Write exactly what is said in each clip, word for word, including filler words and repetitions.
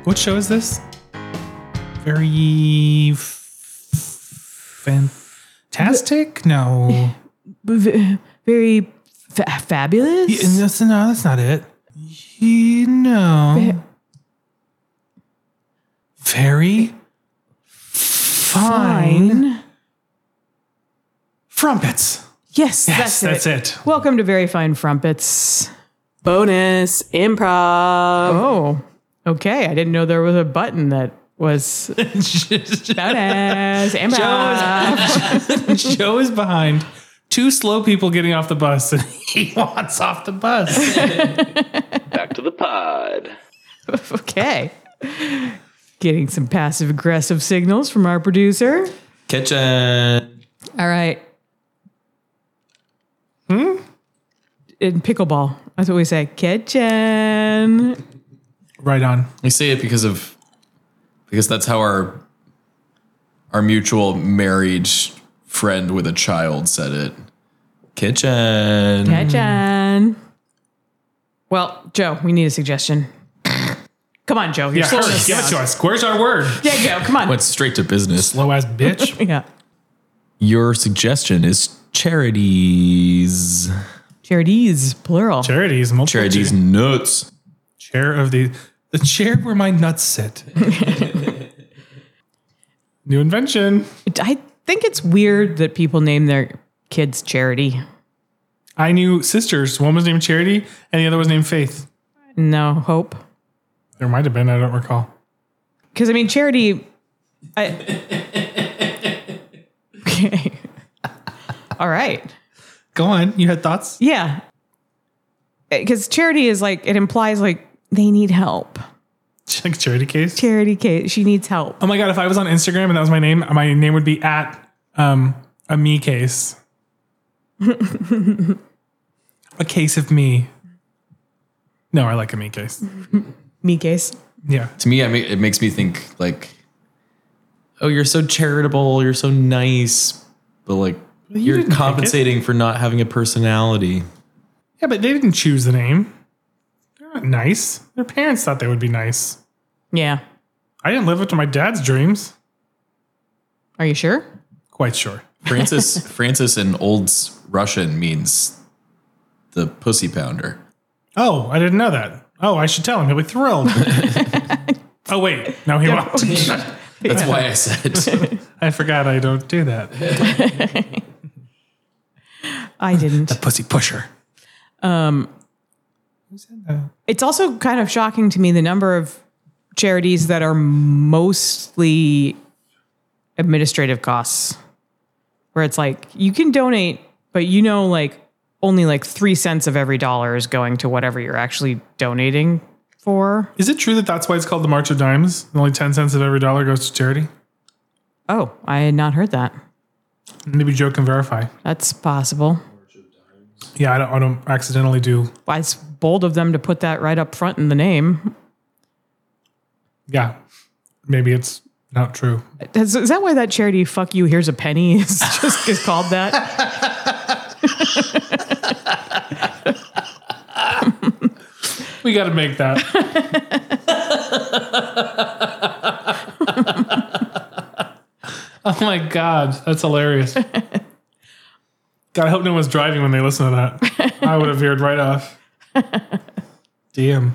What show is this? Very f- fantastic? No. V- very fa- fabulous. Yeah, that's, no, that's not it. You know. Very fine. Fine. Frumpets. Yes, Yes, that's, that's it. it. Welcome to Very Fine Frumpets. Bonus improv. Oh, okay. I didn't know there was a button that was bonus improv. Joe is behind two slow people getting off the bus, and he wants off the bus. Back to the pod. Okay. Getting some passive aggressive signals from our producer. Kitchen. All right. Hmm? In pickleball. That's what we say. Kitchen. Right on. We say it because of because that's how our our mutual married friend with a child said it. Kitchen. Kitchen. Well, Joe, we need a suggestion. Come on, Joe. You're Yeah, slowing hurry, us give it down. to us. Where's our word? Yeah, Joe, come on. Went straight to business. Slow ass bitch. Yeah. Your suggestion is charities. Charities, plural. Charities, multiple Charities cha- nuts. chair of the the chair where my nuts sit. New invention. I think it's weird that people name their kids Charity. I knew sisters. One was named Charity, and the other was named Faith. No, Hope. There might have been. I don't recall. Because, I mean, Charity... I, okay. All right. Go on. You had thoughts? Yeah. Because charity is like, it implies like they need help. Like charity case? Charity case, she needs help. Oh my God. If I was on Instagram and that was my name, my name would be at um, a me case. A case of me. No, I like a me case. Me case. Yeah. To me, I ma- it makes me think like, oh, you're so charitable, you're so nice, but like you you're didn't pick compensating for not having a personality. Yeah, but they didn't choose the name. They're not nice. Their parents thought they would be nice. Yeah. I didn't live up to my dad's dreams. Are you sure? Quite sure. Francis Francis in Old Russian means the pussy pounder. Oh, I didn't know that. Oh, I should tell him. He'll be thrilled. Oh, wait. No, he won't. That's why I said. I forgot I don't do that. I didn't. The pussy pusher. Um, Who said that? it's also kind of shocking to me the number of charities that are mostly administrative costs, where it's like you can donate, but you know, like only like three cents of every dollar is going to whatever you're actually donating for. Is it true that that's why it's called the March of Dimes? And only ten cents of every dollar goes to charity? Oh, I had not heard that. Maybe Joe can verify. That's possible. Yeah, I don't, I don't accidentally do. Why, it's bold of them to put that right up front in the name. Yeah. Maybe it's not true. Is, is that why that charity "Fuck You, Here's a Penny" is just is called that? We got to make that. Oh my God. That's hilarious. God, I hope no one's driving when they listen to that. I would have veered right off. Damn.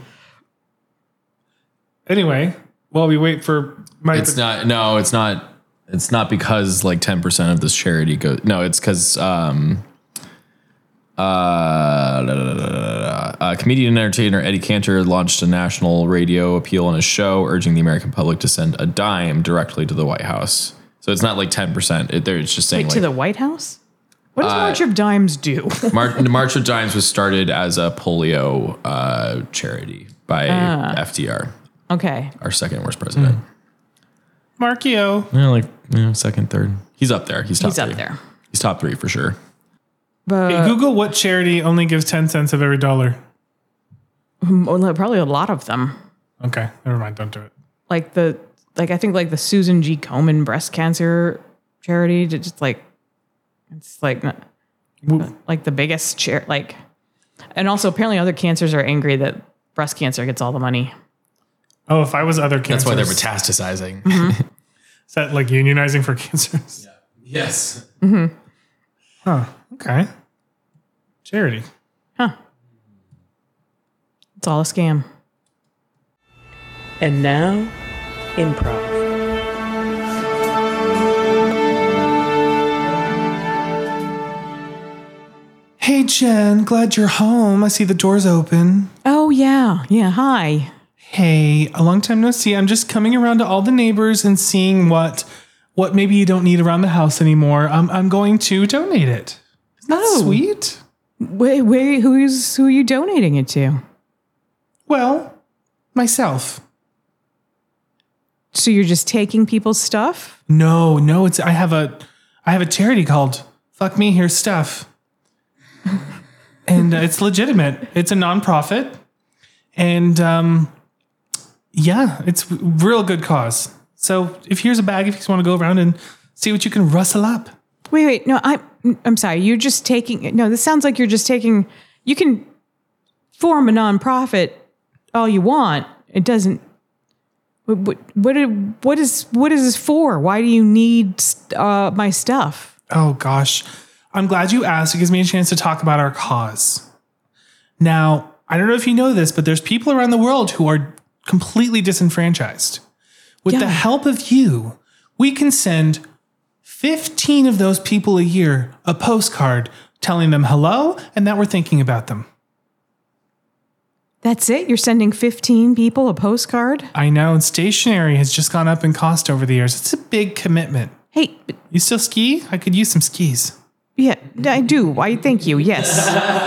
Anyway, while we wait for my. It's not. No, it's not. It's not because like ten percent of this charity goes. No, it's because um, uh, la, la, la, la, la, uh, comedian and entertainer Eddie Cantor launched a national radio appeal on his show, urging the American public to send a dime directly to the White House. So it's not like ten percent. It, it's just saying Wait, like to the White House? What does March of Dimes do? Mar- the March of Dimes was started as a polio uh, charity by F D R, Okay. our second worst president. Markio. Yeah, like you know, second, third. He's up there. He's top He's up three. there. He's top three for sure. But Hey, Google what charity only gives ten cents of every dollar. well, probably a lot of them. Okay, never mind. Don't do it. Like the like I think like the Susan G. Komen breast cancer charity, just like it's like not- like the biggest chair like, and also apparently other cancers are angry that breast cancer gets all the money. Oh, if I was other cancers. That's why they're metastasizing. Is that like unionizing for cancers? Yes. Huh. Okay. Charity. It's all a scam. And now, improv. Hey, Jen. Glad you're home. I see the door's open. Oh, yeah. Yeah. Hi. Hey, a long time no see. I'm just coming around to all the neighbors and seeing what what maybe you don't need around the house anymore. I'm I'm going to donate it. Isn't that Oh. sweet? Wait, wait, who's, who are you donating it to? Well, myself. So you're just taking people's stuff? No, no, it's I have a I have a charity called Fuck Me Here's Stuff. And uh, it's legitimate. It's a nonprofit. And um yeah, it's a real good cause. So if here's a bag, if you just want to go around and see what you can rustle up. Wait, wait, no, I'm I'm sorry. You're just taking no, this sounds like you're just taking you can form a nonprofit all you want. It doesn't what what what, what is what is this for? Why do you need uh, my stuff? Oh gosh. I'm glad you asked. It gives me a chance to talk about our cause. Now, I don't know if you know this, but there's people around the world who are completely disenfranchised. With the Yeah. help of you, we can send fifteen of those people a year a postcard telling them hello and that we're thinking about them. That's it? You're sending fifteen people a postcard? I know, and stationery has just gone up in cost over the years. It's a big commitment. Hey, You still ski? I could use some skis. yeah, I do. I thank you. Yes.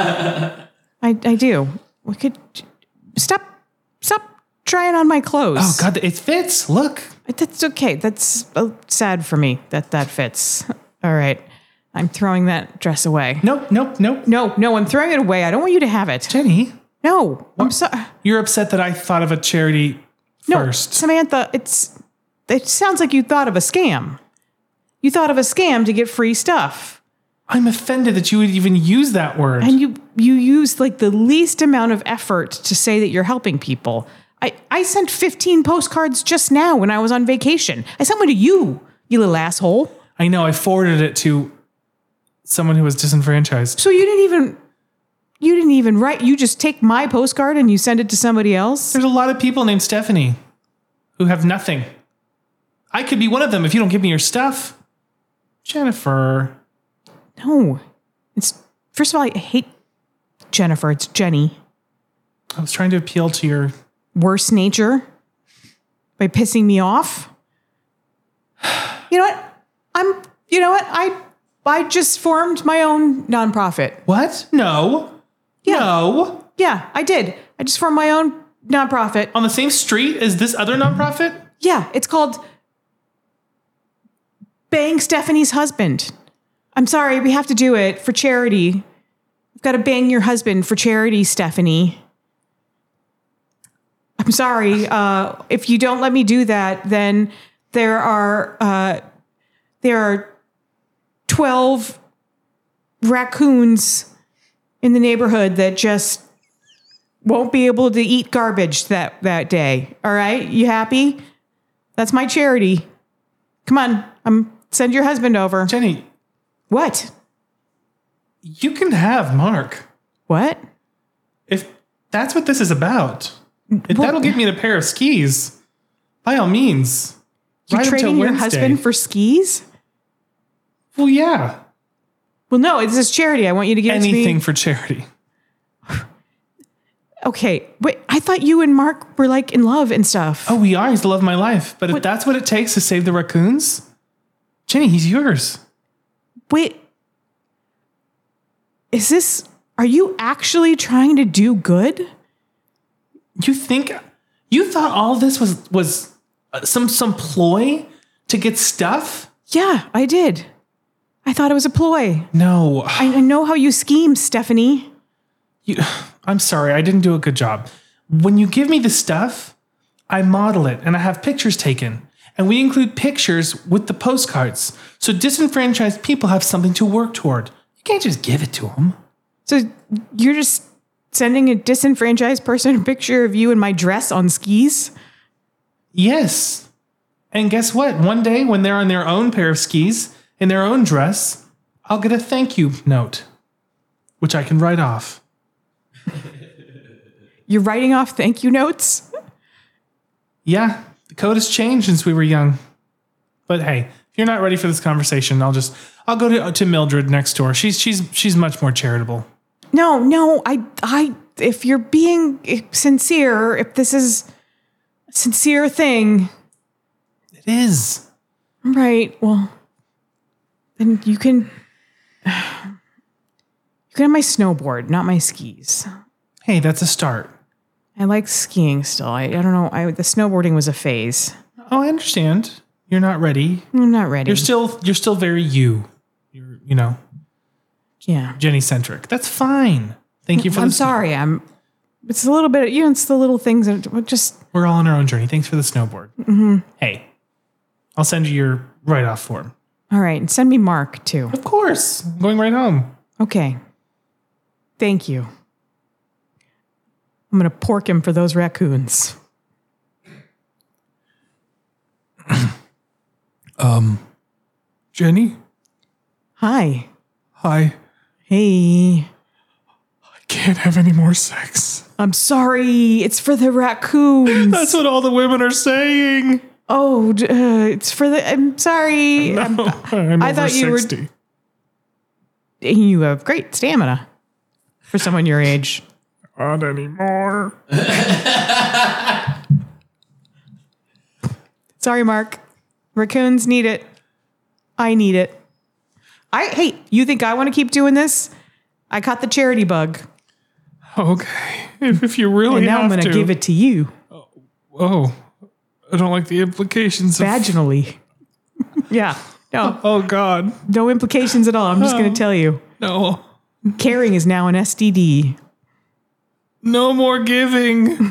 I I do. We could stop stop trying on my clothes. Oh God, it fits. Look. That's okay. That's uh, sad for me that that fits. All right. I'm throwing that dress away. Nope, nope, nope. No, no, I'm throwing it away. I don't want you to have it. Jenny, No, I'm sorry. you're upset that I thought of a charity No, first. Samantha, it's it sounds like you thought of a scam. You thought of a scam to get free stuff. I'm offended that you would even use that word. And you you used like the least amount of effort to say that you're helping people. I, I sent fifteen postcards just now when I was on vacation. I sent one to you, you little asshole. I know, I forwarded it to someone who was disenfranchised. So you didn't even you didn't even write. You just take my postcard and you send it to somebody else. There's a lot of people named Stephanie who have nothing. I could be one of them if you don't give me your stuff. Jennifer. No, it's first of all, I hate Jennifer. It's Jenny. I was trying to appeal to your... Worse nature by pissing me off. You know what? I'm. You know what? I I just formed my own nonprofit. What? No. Yeah. No. Yeah, I did. I just formed my own nonprofit. On the same street as this other nonprofit? Yeah, it's called Bang Stephanie's Husband. I'm sorry, we have to do it for charity. We've got to bang your husband for charity, Stephanie. I'm sorry. Uh, if you don't let me do that, then there are uh, there are twelve raccoons in the neighborhood that just won't be able to eat garbage that, that day. All right? You happy? That's my charity. Come on. I'm send your husband over. Jenny, What? you can have Mark. What? If that's what this is about. If What- that'll get me a pair of skis, by all means. You're right until trading your Wednesday. husband for skis? Well, yeah. Well, no, it's this charity. I want you to give it to Anything me. for charity. Okay, wait. I thought you and Mark were like in love and stuff. Oh, we are. He's the love of my life. But if What- that's what it takes to save the raccoons, Jenny, he's yours. Wait. Is this? Are you actually trying to do good? You think you thought all this was was uh, some some ploy to get stuff? Yeah, I did. I thought it was a ploy. No, I, I know how you scheme, Stephanie. you, I'm sorry, I didn't do a good job. When you give me the stuff, I model it and I have pictures taken, and we include pictures with the postcards, so disenfranchised people have something to work toward. You can't just give it to them. So you're just sending a disenfranchised person a picture of you in my dress on skis? Yes. And guess what? One day when they're on their own pair of skis in their own dress, I'll get a thank you note, which I can write off. You're writing off thank you notes? Yeah, the code has changed since we were young. But hey, if you're not ready for this conversation, I'll just I'll go to, to Mildred next door. She's she's she's much more charitable. No, no, I I if you're being sincere, if this is a sincere thing, It is. right, well, then you can you can have my snowboard, not my skis. Hey, that's a start. I like skiing still. I, I don't know. I the snowboarding was a phase. Oh, I understand. You're not ready. I'm not ready. You're still you're still very you. You're you know yeah. Jenny centric. That's fine. Thank you for. I'm the, sorry. I'm. It's a little bit. You know, it's the little things that but just. We're all on our own journey. Thanks for the snowboard. Mm-hmm. Hey, I'll send you your write off form. All right, and send me Mark too. Of course, I'm going right home. Okay. Thank you. I'm gonna pork him for those raccoons. Jenny, Hi. hi. Hey. I can't have any more sex. I'm sorry. It's for the raccoons. That's what all the women are saying. oh, d- uh, it's for the. I'm sorry. No, I'm- I'm I over thought you were- sixty. you have great stamina for someone your age. Not anymore. Sorry, Mark. Raccoons need it. I need it. I hey, you think I want to keep doing this? I caught the charity bug, Okay, if, if you really and now I'm have going to to. give it to you Oh, I don't like the implications of. vaginally. yeah. No, Oh God, no implications at all. I'm just going to tell you. no, Caring is now an S T D. no more giving.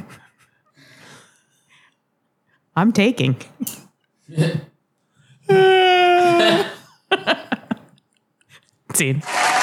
I'm taking. Scene.